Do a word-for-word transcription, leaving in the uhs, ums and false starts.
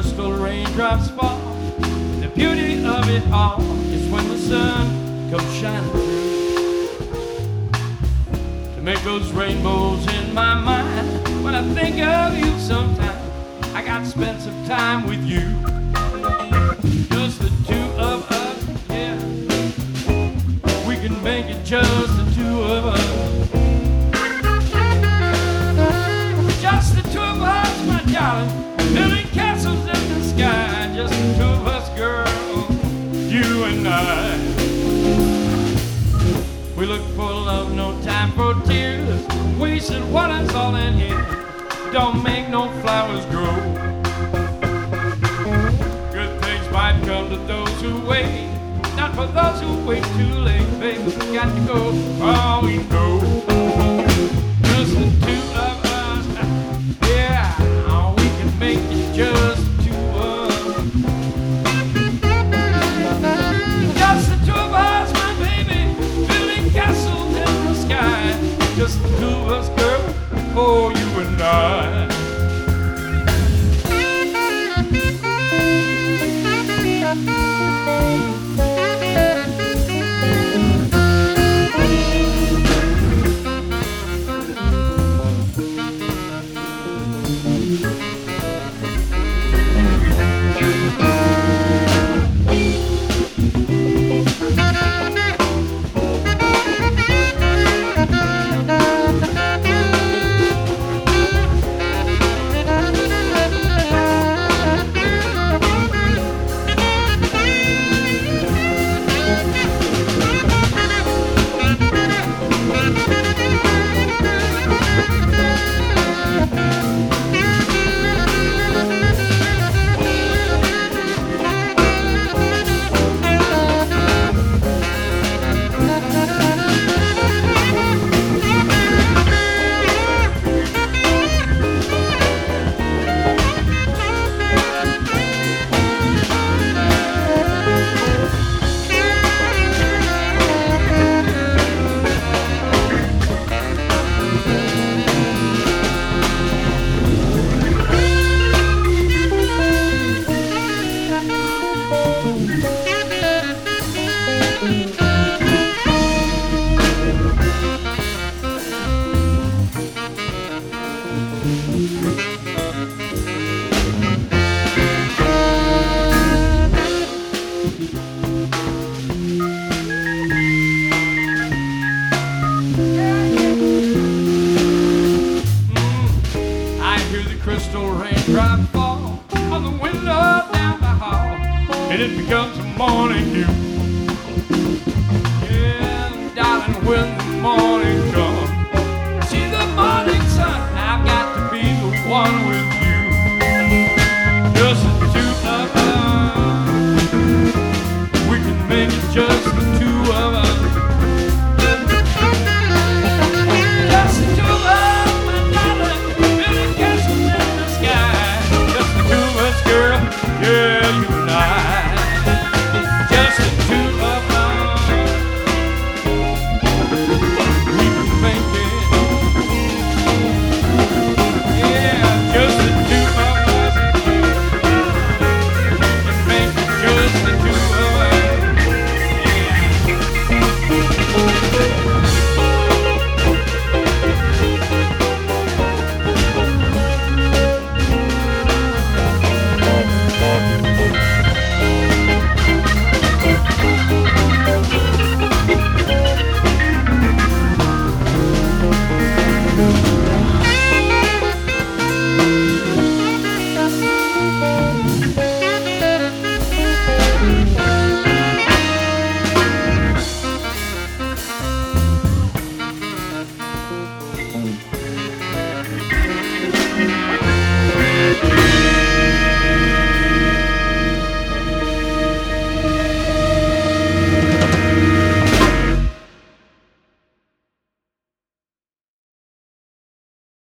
crystal raindrops fall. The beauty of it all is when the sun comes shining through to make those rainbows in my mind. When I think of you sometime, I got to spend some time with you. Just the two of us, yeah. We can make it just the two of us. Just the two of us, my darling, building castles in the sky. Just the two of us, girl, you and I. We look for love, no time for tears. Wasted water's all in here. Don't make no flowers grow. Good things might come to those who wait, not for those who wait too late. Baby, we got to go, oh, we know. Just the two of us, yeah, oh, we can make it just the two of us. Just the two of us, my baby, building castles in the sky. Just the two of us, girl, oh, you and I. Crystal raindrop fall on the window down the hall, and it becomes a morning dew. Yeah, darling, when the morning comes, see the morning sun, I've got to be the one with